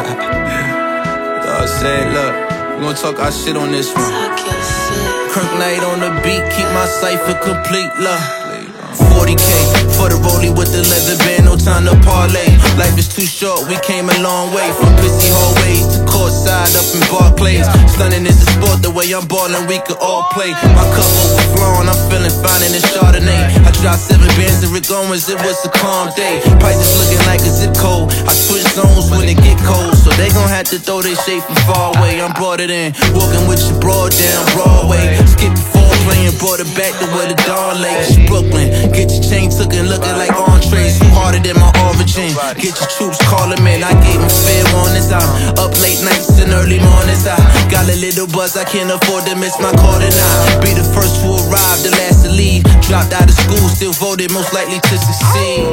Dog said, look, we gon' talk our shit on this one. Kirk Knight on the beat, keep my cipher complete, look. 40K for the rollie with the leather band, no time to parlay. Life is too short, we came a long way. From pissy hallways to courtside up in Barclays. Stunning is the sport, the way I'm ballin', we could all play. My cup overflowing, I'm feeling fine in this Chardonnay. I dropped 7 bands to Rick Owens, it was a calm day. Prices looking like a zip code. I switch zones when it get cold, so they gon' have to throw their shade from far away. I'm brought it in, walking with your broad down Broadway. Skip playing, brought it back to where the dawn lay. It's Brooklyn, get your chain tookin', looking like entrees. Who harder than my origin? Get your troops calling in. I gave them fair warnings. I'm up late nights and early mornings. I got a little buzz, I can't afford to miss my call. And I be the first to arrive, the last to leave. Dropped out of school, still voted most likely to succeed.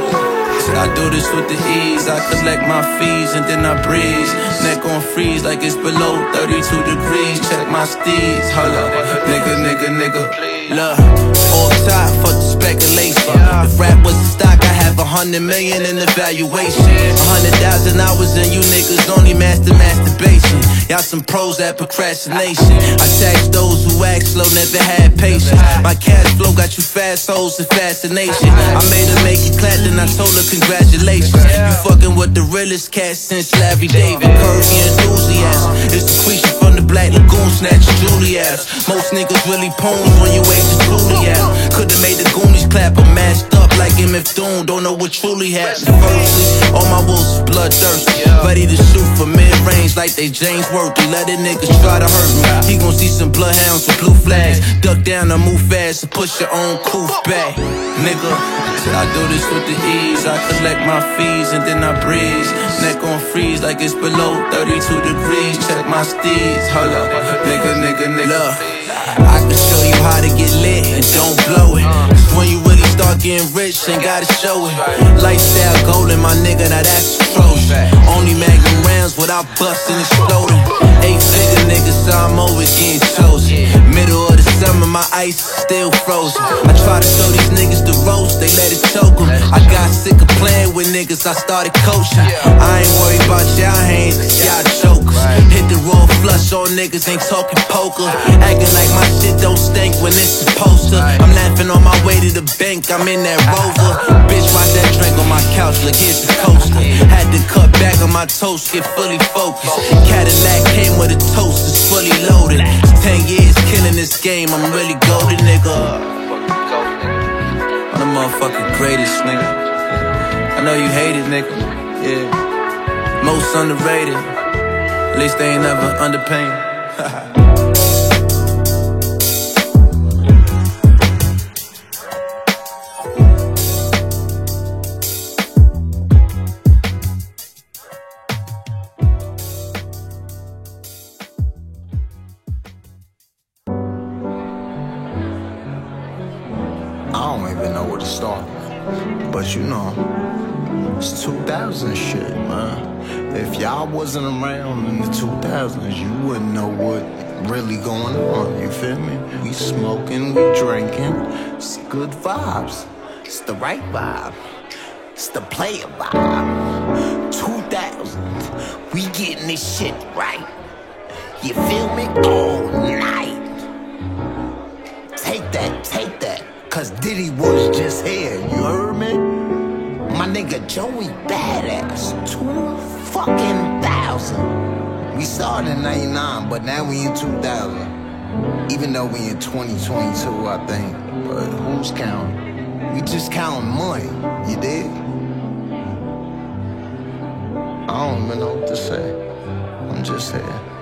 I do this with the ease, I collect my fees and then I breeze. Neck on freeze like it's below 32 degrees. Check my steeds, hold up, nigga. Look, all top for the speculation. If rap was a stock, I have 100 million in the valuation. 100,000 hours and you niggas only master masturbation. Y'all some pros at procrastination. I tax those who act slow, never had patience. My cash flow got you fast hoes and fascination. I made her make it clap, then I told her congratulations. You fucking with the realest cat since Larry David. Curvy enthusiasm, it's the creature from the Black Lagoon, snatch Julius. Most niggas really poems when you ain't the truly out. Could've made the Goonies clap or mashed up like MF Doom. Don't know what truly happened. Firstly, all my wolves bloodthirsty, ready to shoot for mid-range like they James Worthy. Let a nigga try to hurt me, he gon' see some bloodhounds with blue flags. Duck down or move fast and push your own coof back, nigga. I do this with the ease, I collect my fees and then I breeze. Neck on freeze like it's below 32 degrees. Check my steeds, hold up, nigga. Look, I can show you how to get lit and don't blow it. Cause when you really start getting rich, ain't gotta show it. Lifestyle golden, my nigga, now that's atrocious. Only Magnum rounds without busting and exploding. 8-figure niggas, so I'm always getting chosen. Middle of the summer, my ice is still frozen. I try to show these niggas the ropes, they let it choke them. I got sick of playing with niggas, I started coaching. I ain't worried about y'all hands, cause y'all jokers. Hit the raw flush on niggas, ain't talking poker. Acting like my shit don't stink when it's supposed to. I'm laughing on my way to the bank, I'm in that Rover. Bitch, watch that drink on my couch, look, here's the coaster. Had to cut back on my toast, get fully focused. Cadillac came with a toast, it's fully loaded. 10 years killing this game, I'm really golden, nigga. I'm the motherfucking greatest, nigga. I know you hate it, nigga. Yeah. Most underrated. At least they ain't never underpaid. I don't even know where to start, but you know, it's 2000 shit, man. If y'all wasn't around in the 2000s, you wouldn't know what really going on, you feel me? We smoking, we drinking, it's good vibes. It's the right vibe, it's the player vibe. 2000, we getting this shit right. You feel me? All night. Take that. Cause Diddy was just here, you heard me? My nigga Joey Badass, 2,000. We started in 99, but now we in 2000. Even though we in 2022, I think. But who's counting? We just counting money, you dig? I don't even know what to say. I'm just here.